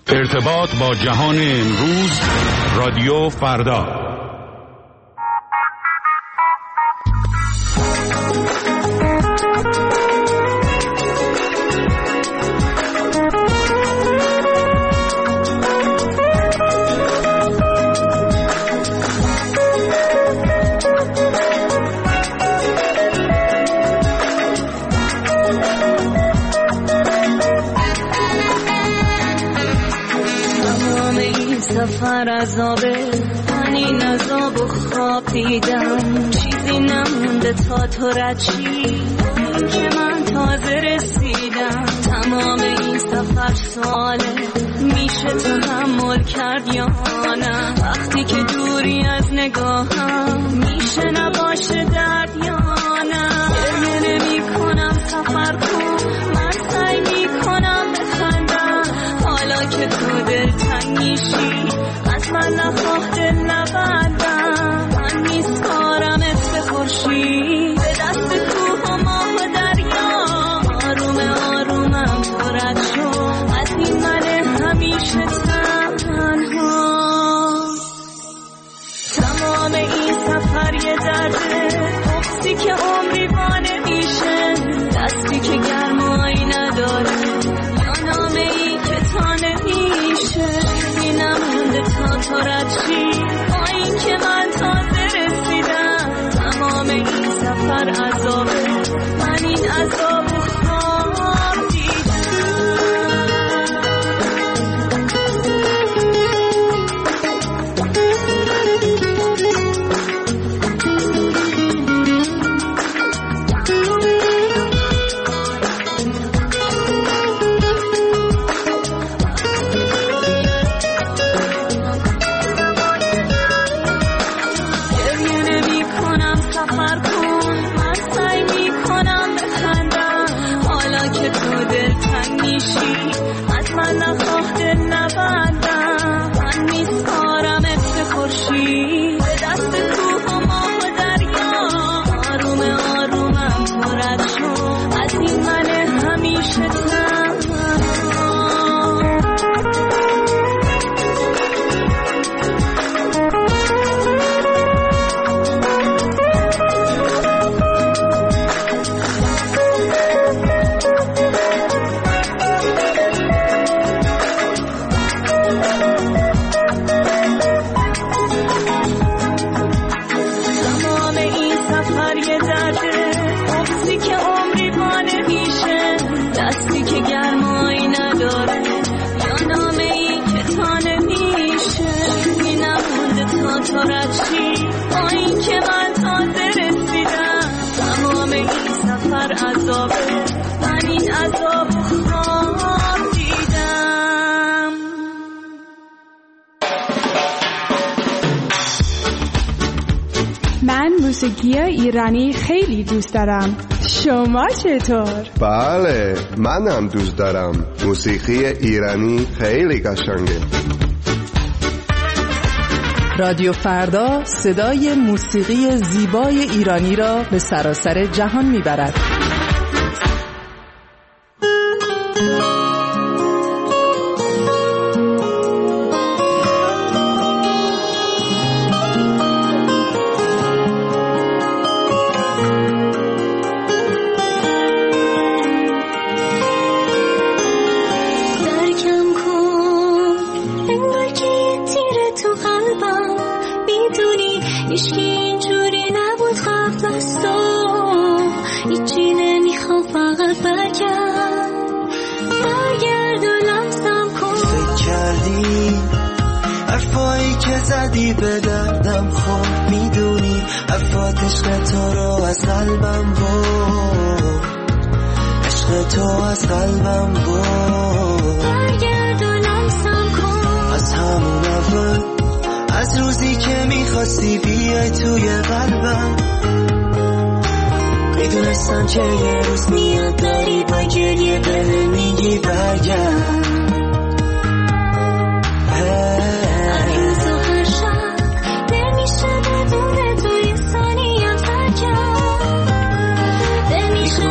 ارتباط با جهان امروز، رادیو فردا. سفر عذابه، من این عذاب و خواب دیدم، چیزی نمونده تا تو رد شی، که من تازه رسیدم. تمام این سفر ساله، میشه تحمل کرد یا نه؟ وقتی که دوری از نگاهم، میشه نباشه درد یا نه؟ گریه نمی کنم سفر کن، من سعی میکنم بخندم، حالا که تو دلتنگ میشی از من نخواه دل نبندم. من میسپارمت به خورشید، به دست کوه و ماه و دریا، آروم آرومم تو رد شو از این من همیشه تنها. تمام این سفر یه درده، بغضی که عمری با نمیشه، دستی که گرمایی نداره، یا نامه ای که تا نمیشه. نمونده تا تو رد شی، با این که من تازه رسیدم. تمام این سفر عذابه، من این عذاب و خواب دیدم. از من نخواه دل نبندم، من میسپارمت به خورشید، به دست کوه و ماه و دریا، آروم آرومم تو رد شو از این من همیشه تنها. من موسیقی ایرانی خیلی دوست دارم. شما چطور؟ بله، من هم دوست دارم. موسیقی ایرانی خیلی قشنگه. رادیو فردا صدای موسیقی زیبای ایرانی را به سراسر جهان میبرد. به دردم خود میدونی افات عشق تو رو از قلبم برد، عشق تو از قلبم برد. برگرد و لمسم کن از همون اول، از روزی که میخواستی بیای توی قلبم. میدونستم که یه روز میاد داری با گریه بهم میگی برگرد.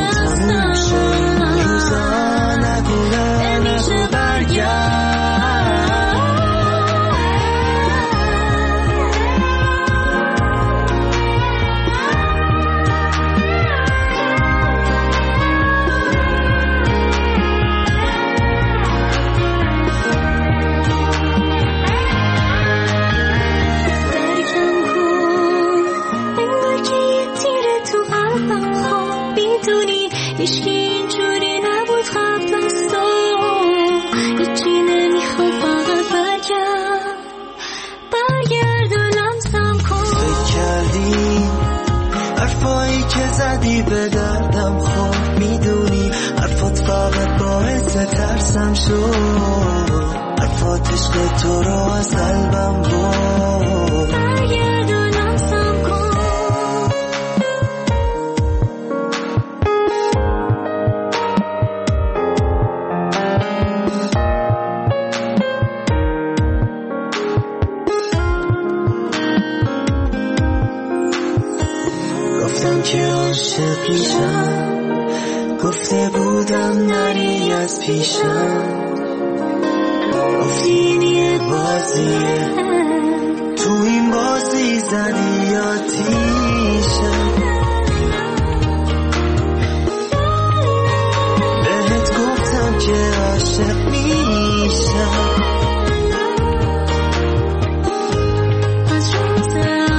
روزا نگولم برگرد. حواسم شد حرفات عشق تو رو از قلبم بود. برگردونم سم کن گفتم که عاشق میشم، گفته بودم نری از پیشم، گفتی این یه بازیه تو این بازی زدی آتیشم. بهت گفتم که عاشق میشم، از روز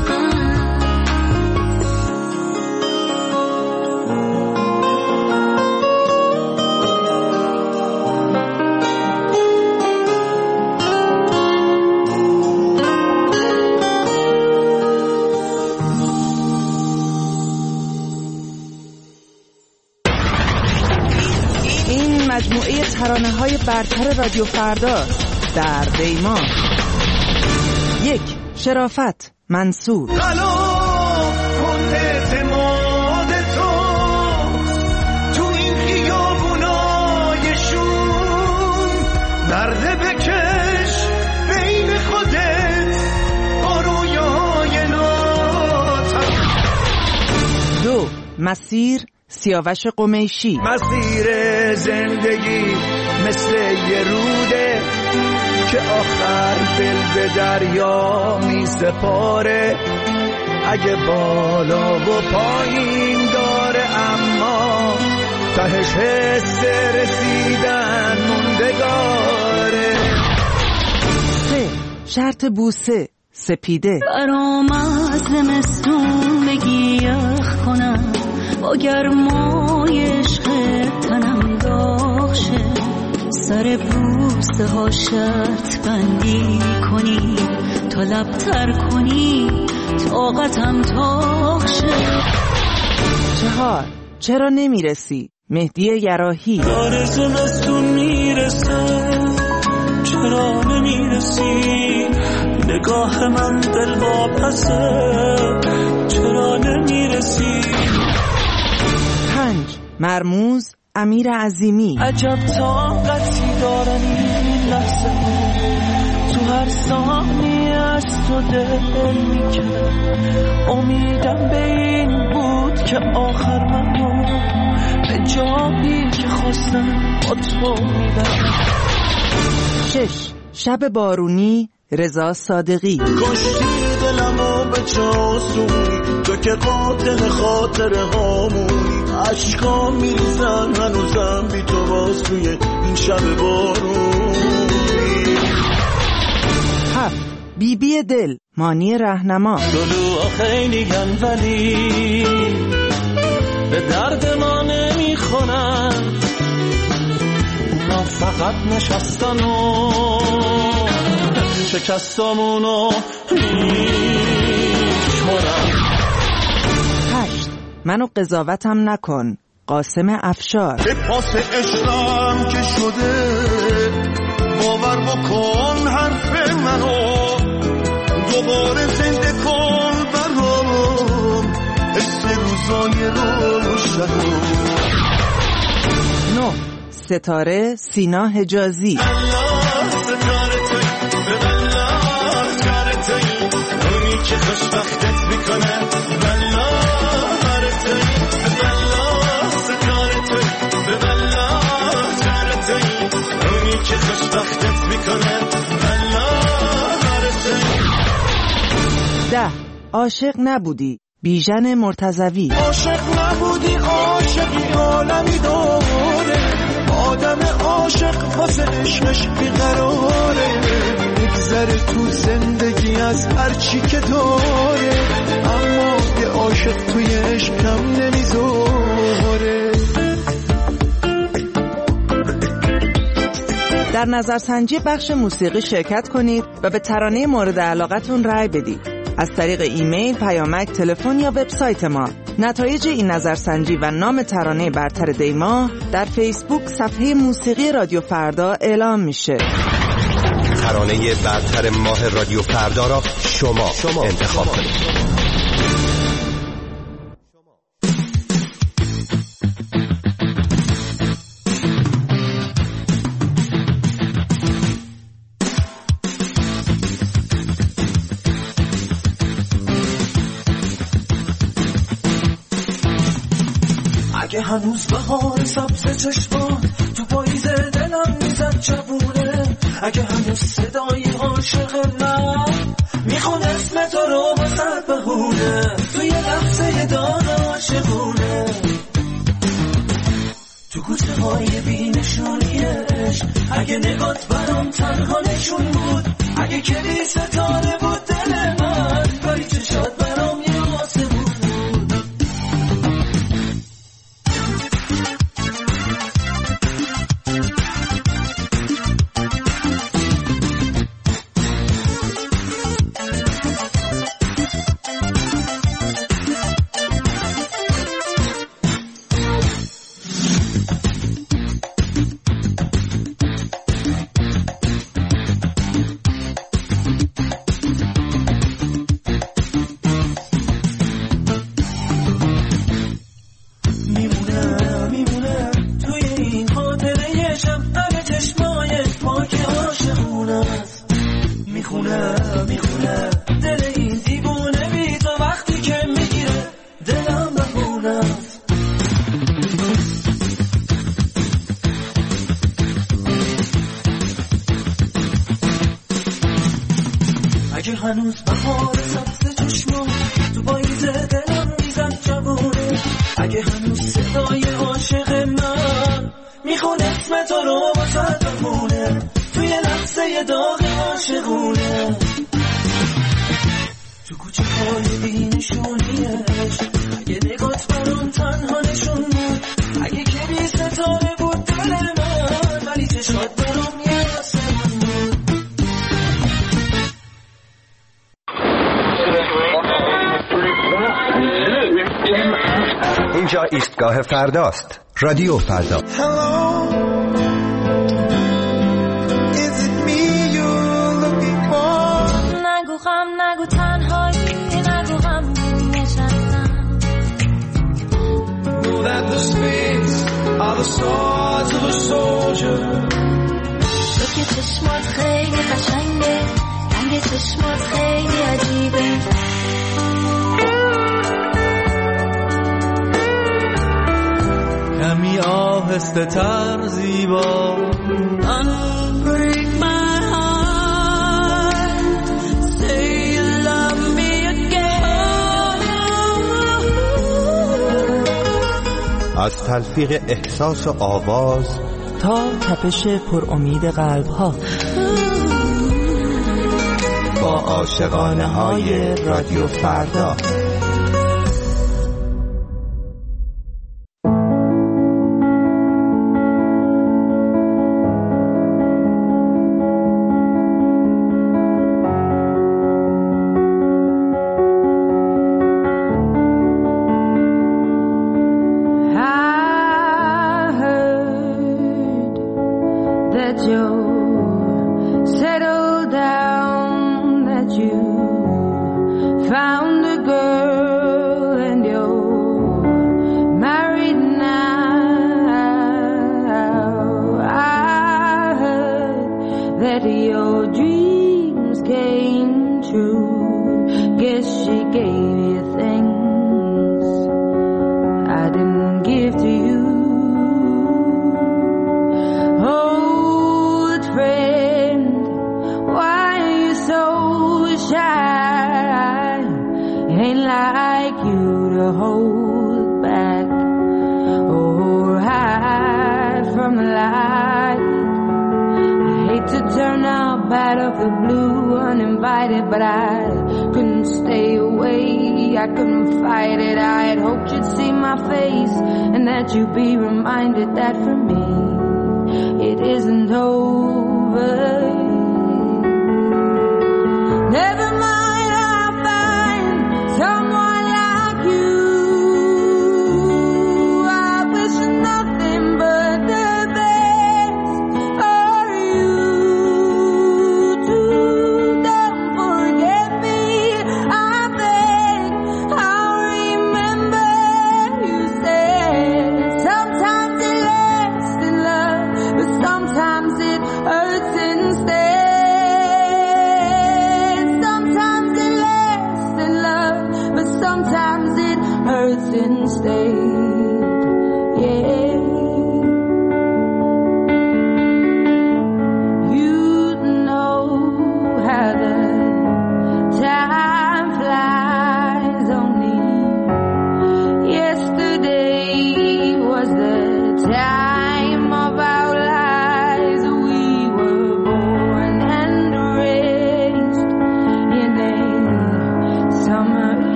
مجموعه ترانه‌های برتر رادیو فردا در دیما. 1. شرافت منصور. قلم کن اعتماد تو تو این خیابونای شون، نرده بکش بین خودت با رویای ناتم. 2. مسیر سیاوش قمیشی. مسیر زندگی مثل یه روده که آخر دل به دریا می سپاره، اگه بالا و پایین داره اما تهش حس رسیدن موندگاره. 3. شرط بوسه سپیده. برام از زمستون بگی یخ کنم، با گرمای عشق تنم داغ شه، سر بوسه ها شرط بندی کنی تا لبتر کنی طاقتم تاق شه. 4. چرا نمیرسی مهدی یراحی. داره زمستون میرسه چرا نمیرسی، نگاه من دل واپسه چرا نمیرسی. 5. مرموز امیر عظیمی. عجب طاقتی دارم این لحظه تو هر ثانیه از تو دل میکنم، امیدم به این بود که آخر منو به جایی که خواستم با تو میبرم. 6. شب بارونی رضا صادقی. کشتی دلمو به جاسونی تو که قاتل خاطر هامونی، عشقا میریزن هنوزم بی تو باز توی این شب بارونی. 7. بیبی دل مانی رهنما. دلوها خیلی گن ولی به درد ما نمیخونن، اونا فقط نشستن و شکستامونو میشمارن. 8. منو قضاوتم نکن قاسم افشار. به پاس عشقم که شده باور بکن حرف منو، دوباره زنده کن برام حس روزای روشنو. 9. ستاره سینا حجازی. الله ستاره توی به الله کار توی اونی که خوشبختت میکنه، الله کار توی به الله ستاره توی به الله کار توی اونی که خوشبختت میکنه، الله کار توی. 10. عاشق نبودی بیژن مرتضوی. عاشق نبودی عاشقی عالمی داره، آدم عاشق واسه عشقش بیقراره، میگذره تو زندگی از هر چی که داره، اما یه عاشق توی عشق کم نمیذاره. در نظرسنجی بخش موسیقی شرکت کنید و به ترانه مورد علاقتون رأی بدید. از طریق ایمیل، پیامک، تلفن یا وبسایت ما نتایج این نظرسنجی و نام ترانه برتر دیما در فیسبوک صفحه موسیقی رادیو فردا اعلام میشه. ترانه برتر ماه رادیو فردا را شما انتخاب کنید. اگه هنوز بهار سبز چشمان تو پاییز دلم میزد جوونه، اگه هنوز صدای عاشق من میخونه اسم تو رو واسه بهونه، توی لحظه داغ عاشقونه، تو کوچه های بی نشانی عشق، اگه نگات برام تنها نشون بود، اگه کلی ستاره بود دل من، کاری چشات برام یه آسمون بود. اگه هنوز بهار سبز چشمان تو پاییز دلم میزد جوونه، اگه هنوز صدای عاشق من میخونه اسم تو رو واسه بمونه، توی لحظه داغ عاشقونه، تو کوچه های بی نشونی عشق، اگه نگات برام تنها نشون بود، اگه کمی ستاره بود دل من، ولی چشات برام یه آسمون بود. اینجا ایستگاه فرداست. رادیو فردا. نگو غم، نگو تنهایی، نگو غم نشستم. تو که چشمات خیلی قشنگه، رنگ چشمات خیلی عجیبه، کمی آهسته تر زیبا. Unbreak my heart, say you love me again. از تلفیق احساس و آواز تا تپش پر امید قلب ها، با عاشقانه های رادیو فردا. But I couldn't stay away, I couldn't fight it. I had hoped you'd see my face and that you'd be reminded that for me it isn't over. Never mind, I'll find someone like you.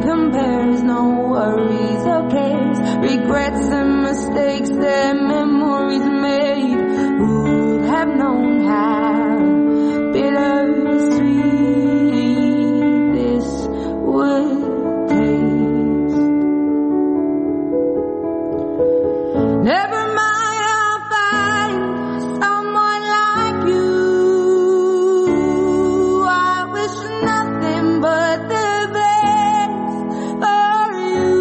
compares, no worries or cares, regrets and mistakes that memories made. Who would have known how bittersweet this would taste? Never mind, I'll find someone like you. I wish nothing but the best for you.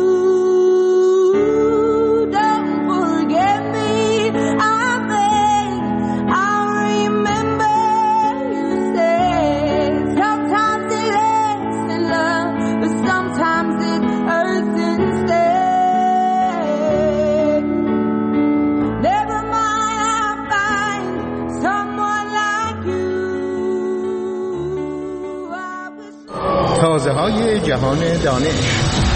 Don't forget me, I beg. I'll remember you said sometimes it lasts in love, but sometimes it hurts instead. Never mind, I'll find someone like you. I wish. تازه‌های جهان دانش.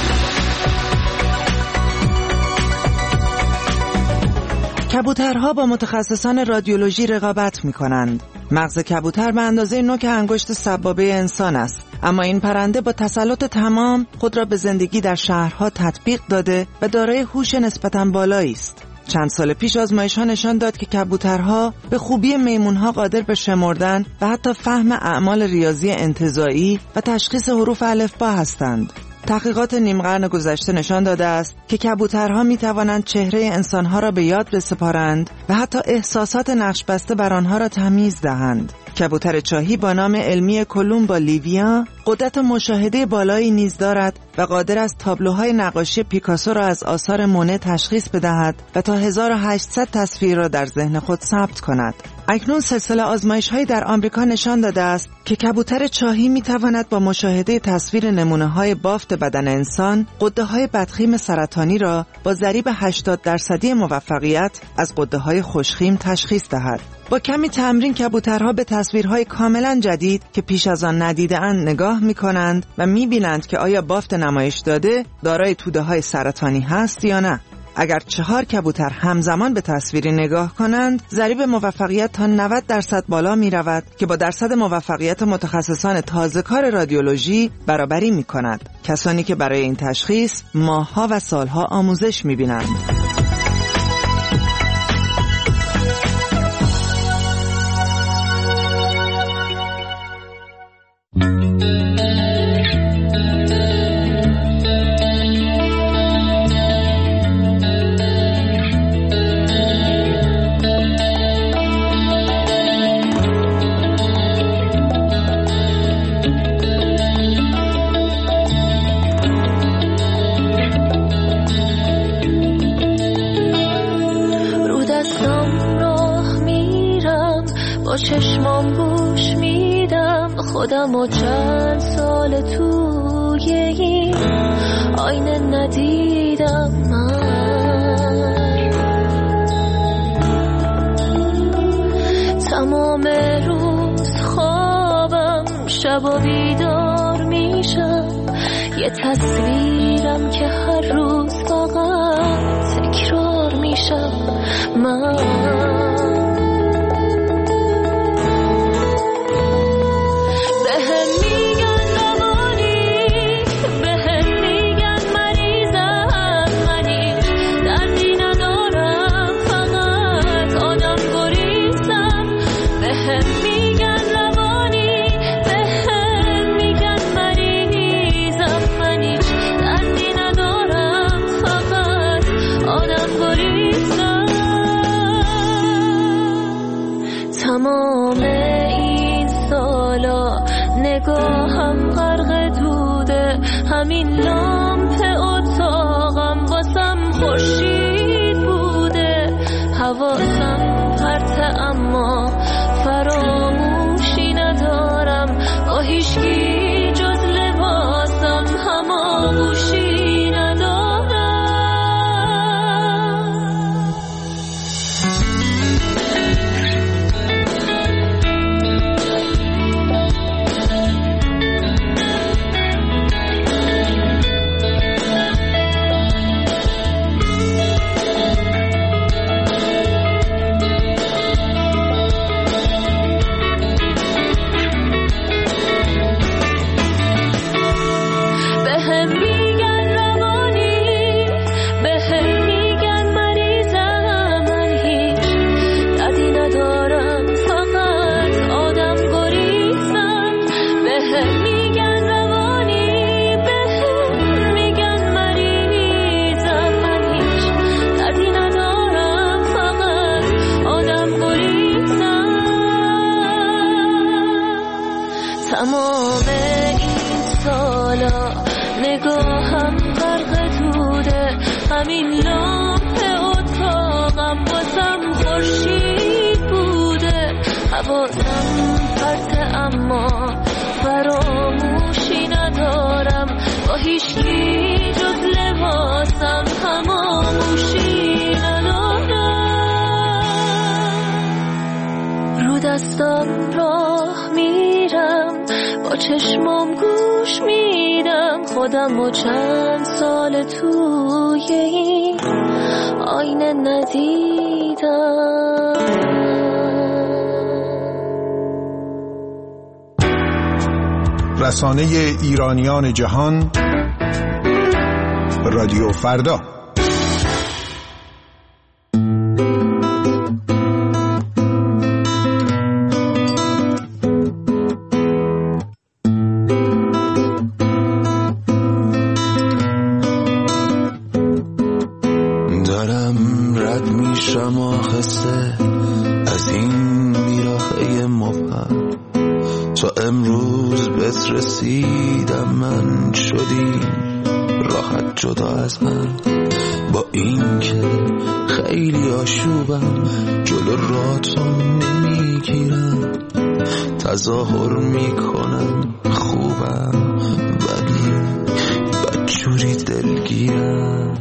کبوترها با متخصصان رادیولوژی رقابت می‌کنند. مغز کبوتر به اندازه نوک انگشت سبابه انسان است، اما این پرنده با تسلط تمام خود را به زندگی در شهرها تطبیق داده و دارای هوش نسبتاً بالایی است. چند سال پیش آزمایش‌ها نشان داد که کبوترها به خوبی میمون‌ها قادر به شمردن و حتی فهم اعمال ریاضی انتزاعی و تشخیص حروف الفبا هستند. تحقیقات نیم قرن گذشته نشان داده است که کبوترها می توانند چهره انسانها را به یاد بسپارند و حتی احساسات نقش بسته بر آنها را تمیز دهند. کبوتر چاهی با نام علمی کولومبا لیویا قدرت مشاهده بالایی نیز دارد و قادر است تابلوهای نقاشی پیکاسو را از آثار مونه تشخیص بدهد و تا 1800 تصویر را در ذهن خود ثبت کند. اکنون سلسله آزمایش‌هایی در آمریکا نشان داده است که کبوتر چاهی می‌تواند با مشاهده تصویر نمونه‌های بافت بدن انسان غده‌های بدخیم سرطانی را با ضریب 80% موفقیت از غده‌های خوشخیم تشخیص دهد. با کمی تمرین کبوترها به تصویرهای کاملا جدید که پیش از آن ندیده‌اند نگاه می‌کنند و می‌بینند که آیا بافت نمایش داده دارای توده‌های سرطانی هست یا نه. اگر 4 کبوتر همزمان به تصویری نگاه کنند، ضریب موفقیت تا 90% بالا می رود که با درصد موفقیت متخصصان تازه‌کار رادیولوژی برابری می کند. کسانی که برای این تشخیص ماه‌ها و سال‌ها آموزش می بینند. چشمام گوش میدم خودم و چند سال توی این آینه ندیدم من. تمام روز خوابم شب و بیدار میشم، یه تصویرم که هر روز فقط تکرار میشم من. تمام این سالا نگاهم غرق دوده، همین لامپ اتاقم واسم خورشید بوده. حواسم پرته اما فراموشی ندارم، با هیچکی جز لباسم هماغوشی ندارم. نگاهم غرق دوده، همین لامپ اتاقم بازم خورشید بوده. حواسم پرته اما فراموشی ندارم، با هیچکی جز لباسم هماموشی ندارم. رو دستم راه میرم، با چشمام گوش میدم خودم و چند سال توی این آینه ندیدم. رسانه ایرانیان جهان، رادیو فردا. دارم رد میشم آخسته از این بیراهه مبهم، تا امروز بهت رسیدم من شدیم راحت جدا از هم. با این که خیلی آشوبم جلو راتون نمیگیرم، تظاهر میکنم خوبم ولی بدجوری دلگیرم.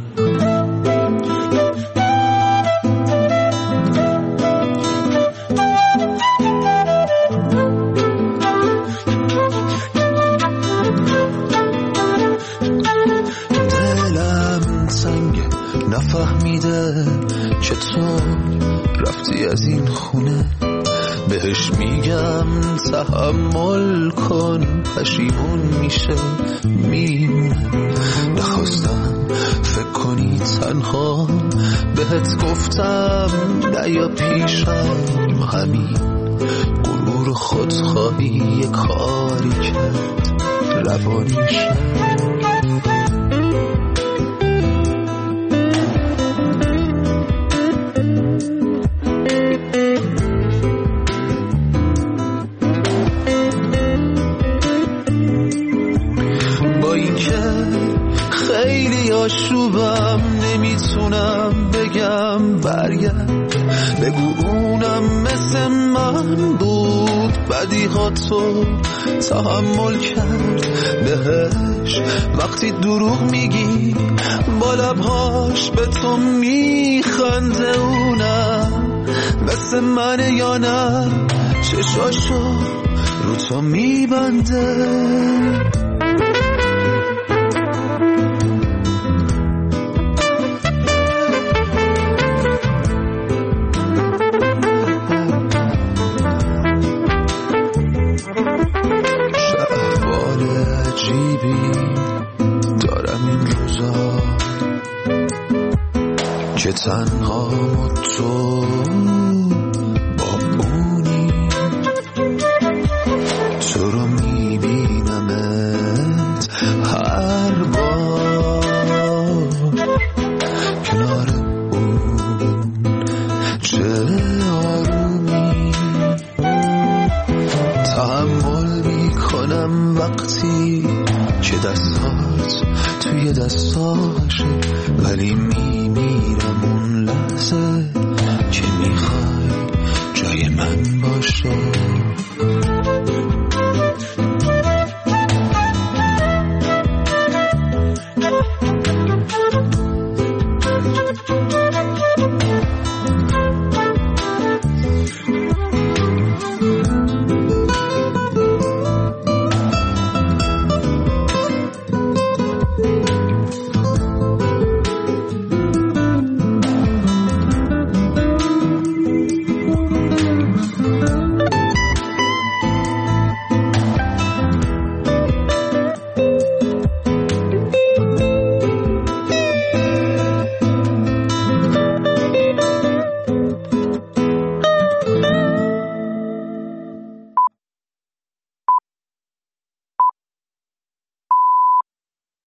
نفهمیده چطور رفتی از این خونه، بهش میگم تحمل کن پشیمون میشه میمونه. نخواستم فکر کنی تنها، بهت گفتم نیا پیشم، همین غرور خودخواهی یه کاری کرد روانیشم. آشوبم نمیتونم بگم برگرد، بگو اونم مثل من بود بدیهاتو تحمل کرد. بهش وقتی دروغ میگی با لبهاش به تو میخنده، اونم مثل منه یا نه چشاشو رو تو میبنده. که تنها تو با اونی، تو رو میبینمت هر بار کنار اون، چه آرومی تحمل میکنم وقتی که دستات توی دستاشه، ولی میمیرم اون لحظه که میخوای جای من باشه.